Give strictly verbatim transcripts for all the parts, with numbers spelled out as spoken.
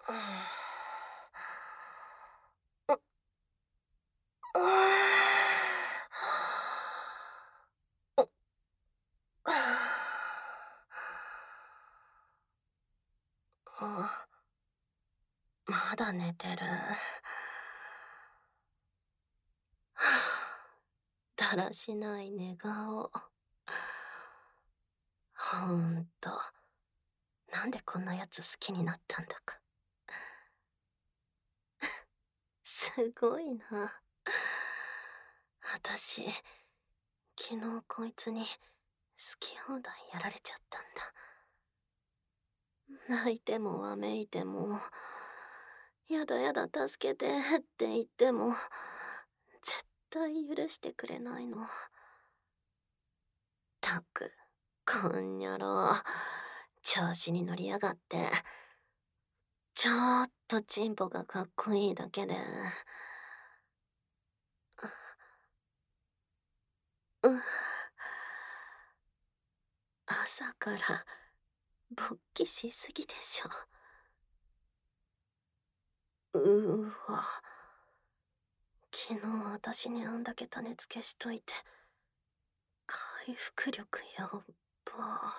あ、まだ寝てる。だらしない寝顔。ほんと、なんでこんなやつ好きになったんだか。すごいな。私、昨日こいつに好き放題やられちゃったんだ。泣いてもわめいても、やだやだ助けてって言っても、絶対許してくれないの。ったく、こんにゃろ。調子に乗りやがって。ちょーっとチンポがかっこいいだけで。うん。朝から勃起しすぎでしょ。うーわ。昨日私にあんだけ種付けしといて、回復力やっば。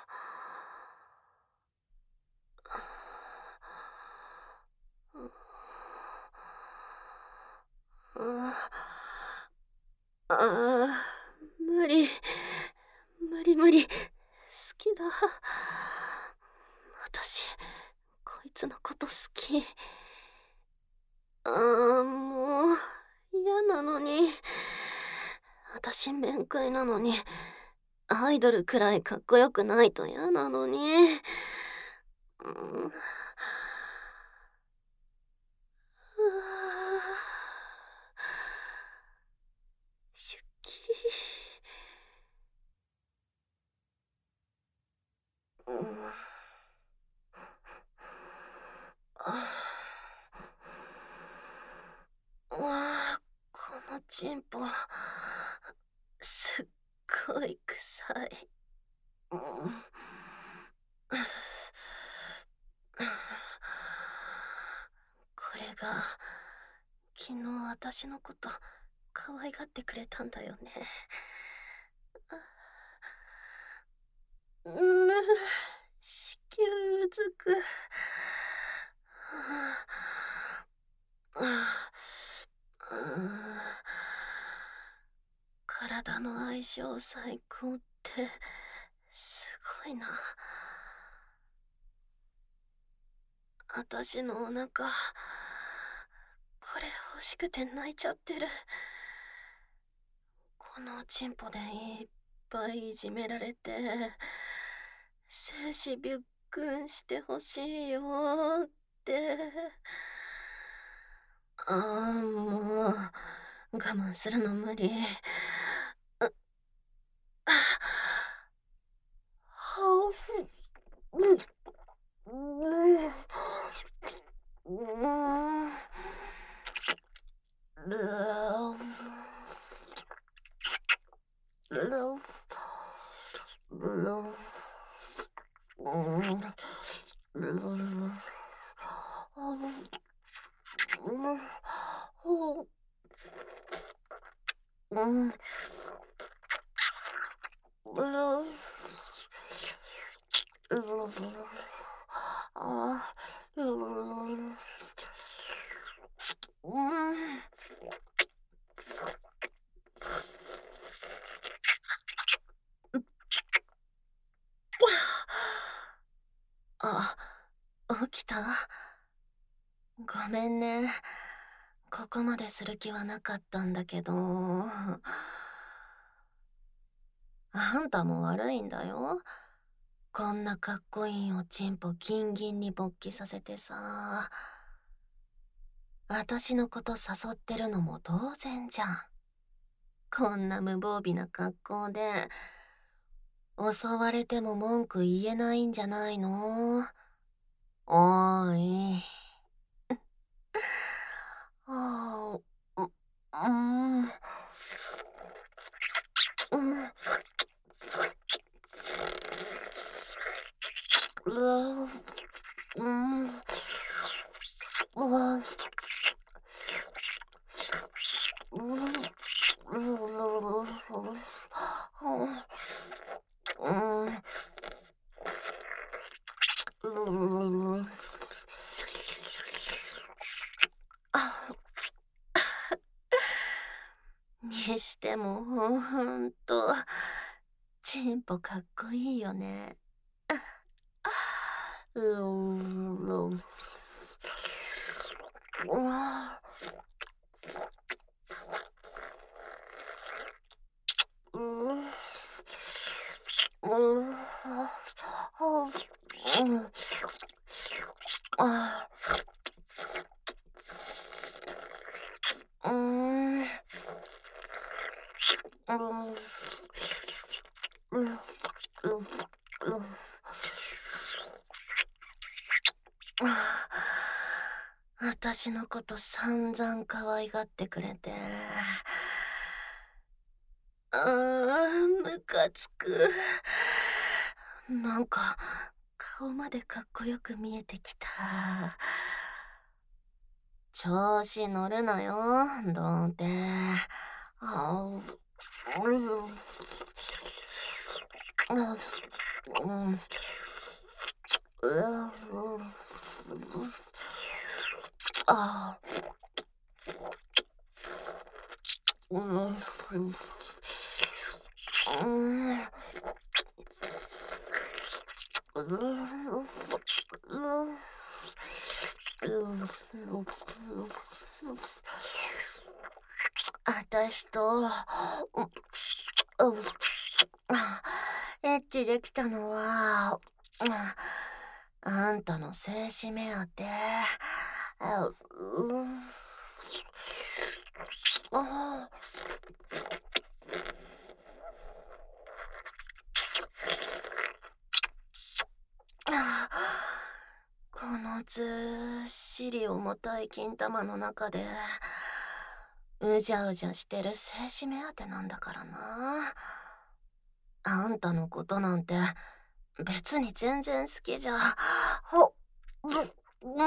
ああ、無理。無理無理。好きだ。私、こいつのこと好き。ああ、もう、嫌なのに。私、面食いなのに、アイドルくらいかっこよくないと嫌なのに。うん。出気。うん。ああ、このチンポ、すっごい臭い。うん。これが、昨日私のこと可愛がってくれたんだよね。うん、子宮づく。体の相性最高ってすごいな。私のお腹、これ欲しくて泣いちゃってる。このチンポでいっぱいいじめられて、精子びっくんしてほしいよって。ああ、もう、我慢するの無理。うあはううんうんあ、起きた？ごめんね。ここまでする気はなかったんだけど。あんたも悪いんだよ。こんなかっこいいおちんぽギンギンに勃起させてさ。私のこと誘ってるのも当然じゃん。こんな無防備な格好で、襲われても文句言えないんじゃないの？おーい。あー、う、うん、うん、うわ、うん、 にしてもほんとチンポかっこいいよね。うーん。うわ。うん。うん。うん。ああ。うーん。うん。うん。うん。うん。ああ、私のこと散々可愛がってくれて。ああ、ムカつく。なんか、顔までかっこよく見えてきた。調子乗るなよ、童貞。あう、うん、うん、うん、あうん、うん、うん、あたしと、うん、エッチできたのは、うん、あんたの精子目当て。あう、ああ、このずっしり重たい金玉の中で、うじゃうじゃしてる精子目当てなんだからな。あんたのことなんて別に全然好きじゃ、ほ、う、うん、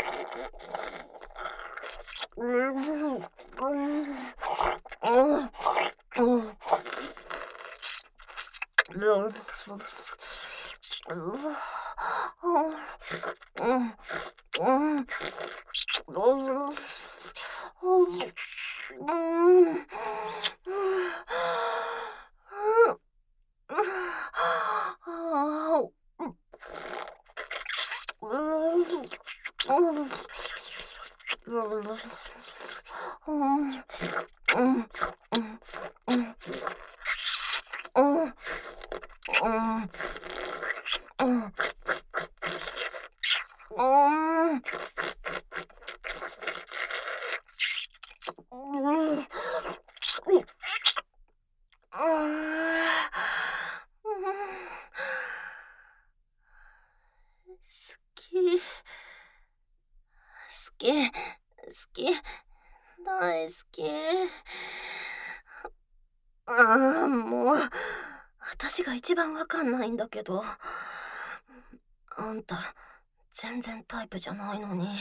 うん、うん、うん、うん、うん、うん、うん、うん、好き、好き、好き、大好き。ああ、もう、私が一番わかんないんだけど。あんた、全然タイプじゃないのに。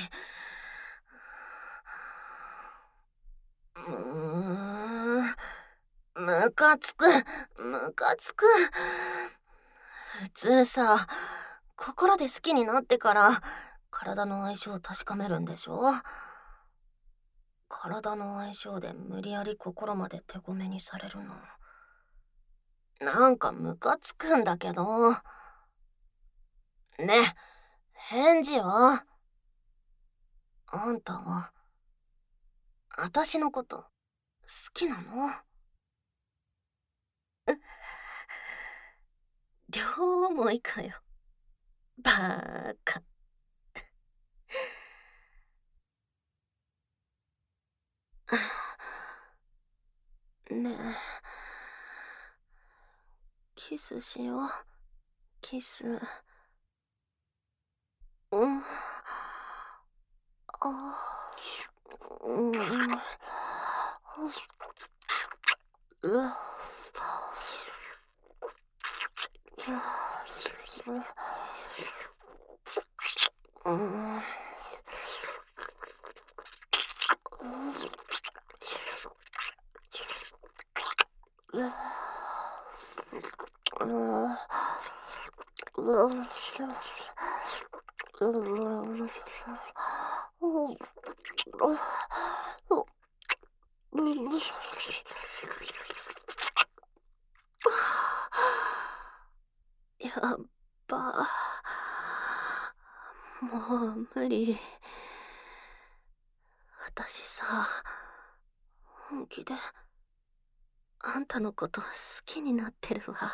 うーん、ムカつく、ムカつく。普通さ、心で好きになってから、体の相性を確かめるんでしょ？体の相性で無理やり心まで手ごめにされるの。なんかムカつくんだけど。ね、返事は？あんたは、あたしのこと、好きなの？両思いかよ。バーカ。ねえ、キスしよう。キス。うん。あうん。ううん。 やっば。もう無理。私さ、本気であんたのこと好きになってるわ。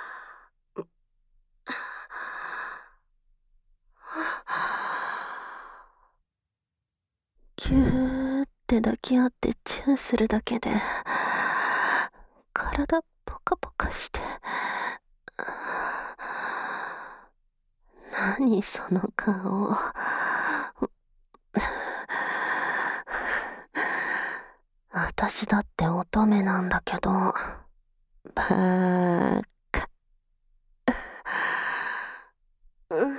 ぎゅーって抱き合ってチューするだけで体ポカポカして、何その顔。私だって乙女なんだけど、バーカ。うん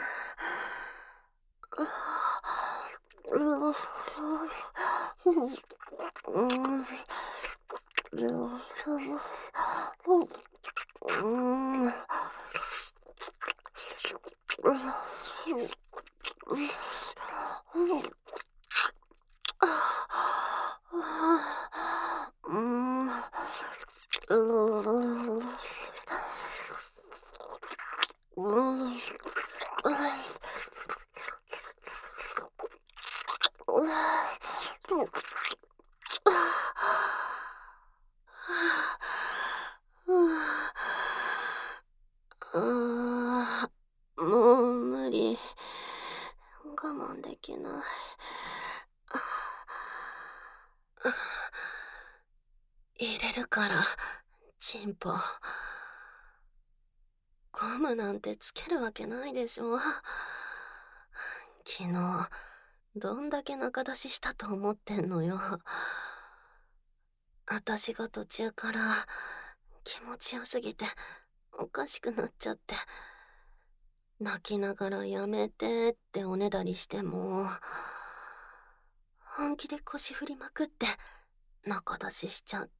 あーもう無理。我慢できない。入れるから、チンポ。ゴムなんてつけるわけないでしょ。昨日、どんだけ仲出ししたと思ってんのよ。私が途中から気持ちよすぎておかしくなっちゃって、泣きながらやめてっておねだりしても、本気で腰振りまくって仲出ししちゃって。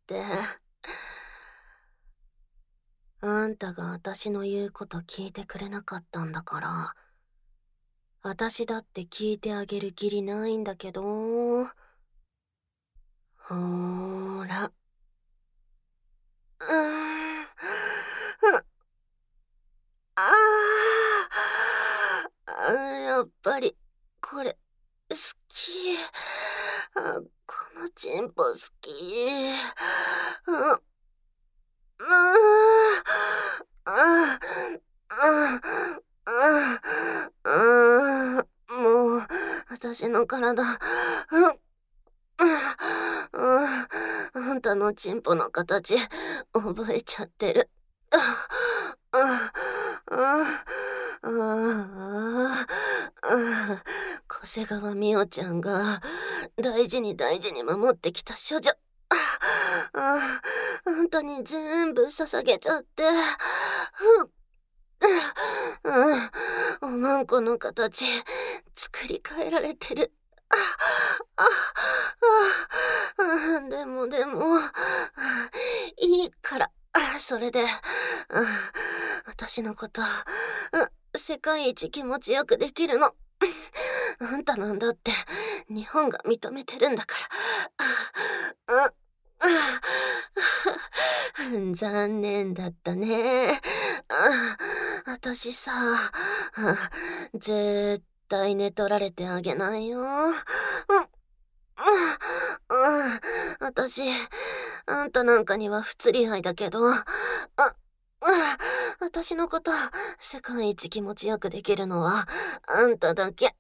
あんたが私の言うこと聞いてくれなかったんだから、私だって聞いてあげる義理ないんだけど。ほーら。うーん。ああ、やっぱりこれ好き。あ、このチンポ好き。あ、ああ、ああ、あもう私の体、ああんたのチンポの形覚えちゃってる。あああああ小瀬川美桜ちゃんが大事に大事に守ってきた処女。あああんたに全部捧げちゃって。うん、おまんこの形作り変えられてる。ああああでもでもいいからそれで私のこと世界一気持ちよくできるのあんたなんだって日本が認めてるんだから残念だったね。私さ絶対寝取られてあげないよ。私あんたなんかには不釣り合いだけど、あ私のこと世界一気持ちよくできるのはあんただけ。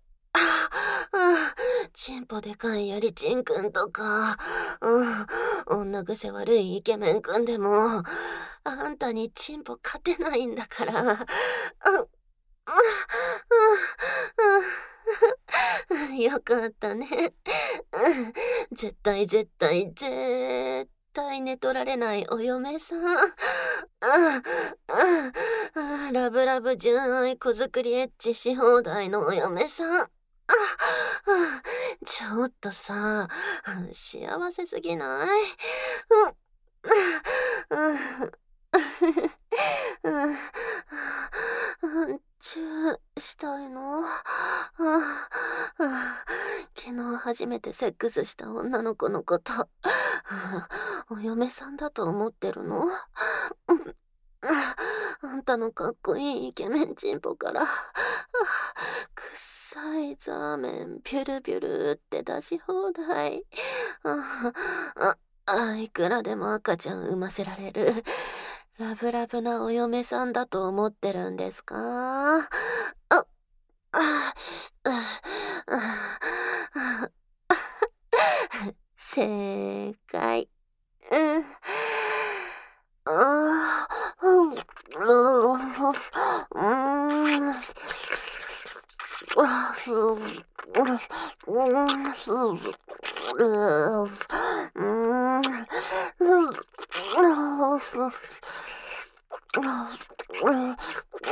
チンポでかいやりちんくんとか、うん、女癖悪いイケメンくんでもあんたにチンポ勝てないんだから。よかったね。絶対絶対絶対寝取られないお嫁さん。ラブラブ純愛子作りエッチし放題のお嫁さん。ちょっとさ、幸せすぎない？ チューしたいの？ああ、あ、昨日初めてセックスした女の子のこと、ああ、お嫁さんだと思ってるの？うん、ああんたのかっこいいイケメンチンポから、あくっさいザーメンピュルピュルって出し放題。ああ、あ、いくらでも赤ちゃん産ませられる。ラブラブなお嫁さんだと思ってるんですか？あ、ああ、ああ、正解。うん。ああ、うん、うーん。あ、すう、うん、うん、すう、うーうーん、うあ、すあ、うん、うん、うん、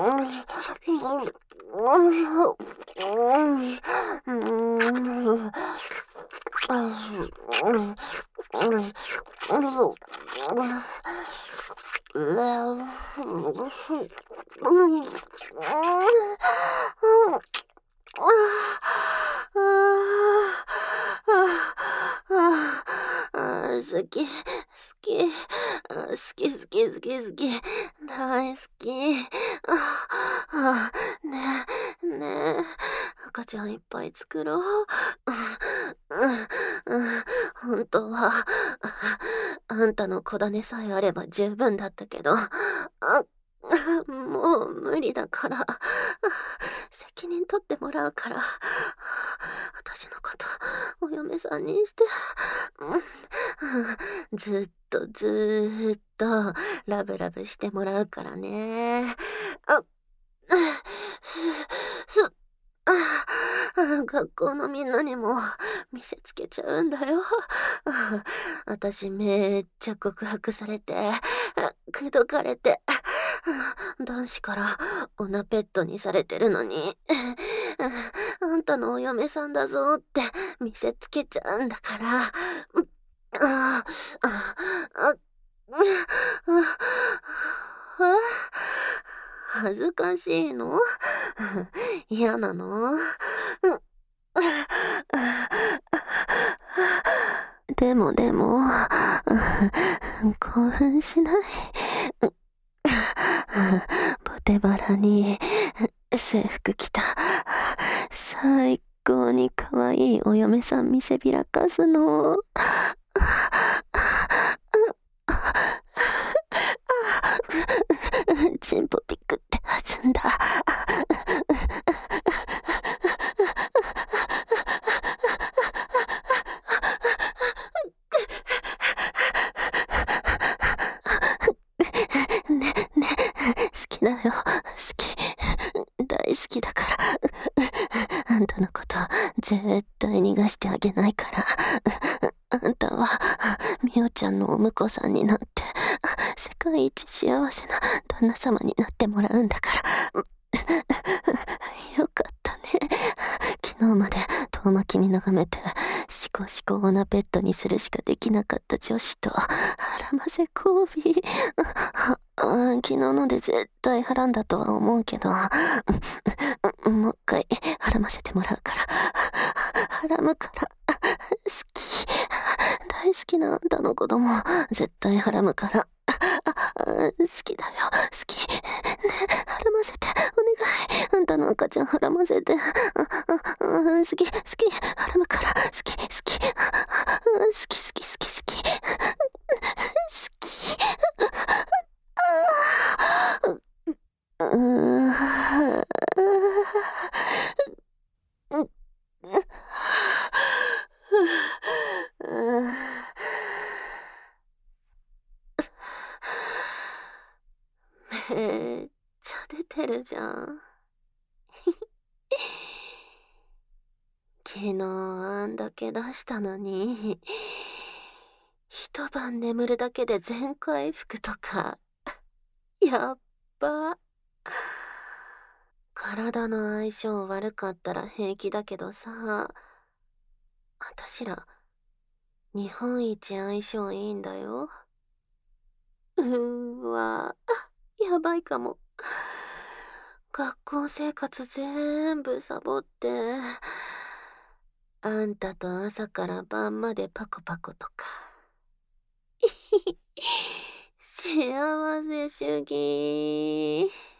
うん、あ、うん、うん、うん、好き、好き、あ、好き好き好き好き、大好き。ああ、ねえ、ねえ、赤ちゃんいっぱい作ろう。うん、うん、本当は、ああんたの子種さえあれば十分だったけど、あ、もう無理だから、責任取ってもらうから、私のことお嫁さんにして、うん、ずっとずーっとラブラブしてもらうからね。あ、す、す、ああ、学校のみんなにも見せつけちゃうんだよ。あ私めっちゃ告白されて、口説かれて、男子からオナペットにされてるのに、あんたのお嫁さんだぞって見せつけちゃうんだから。ああ、あ、あ、あ、恥ずかしいの？嫌なの？でもでも、興奮しない？ボテバラに制服着た最高に可愛いお嫁さん見せびらかすの。チンポピクって弾んだ。ね、ね、好きだよ。好き。大好きだから。あんたのこと絶対逃がしてあげないから。あんたはみおちゃんのお婿さんになって世界一幸せな旦那様になってもらうんだから。よかったね。昨日まで遠巻きに眺めてシコシコオナペットにするしかできなかった女子とはらませ交尾。昨日ので絶対はらんだとは思うけど、もう一回はらませてもらうから。はらむから。好き。大好きなあんたの子供絶対はらむから。好きだよ。好き。ね、はらませて。お願い。あんたの赤ちゃんはらませて。好き、好き。はらむから。好き、好き。好き、好き、好き、好き。好き。うーめっちゃ出てるじゃん。昨日あんだけ出したのに、一晩眠るだけで全回復とか、やっば。体の相性悪かったら平気だけどさ、あたしら、日本一相性いいんだよ。うーわ、やばいかも。 学校生活全部サボって、あんたと朝から晩までパコパコとか。幸せ主義。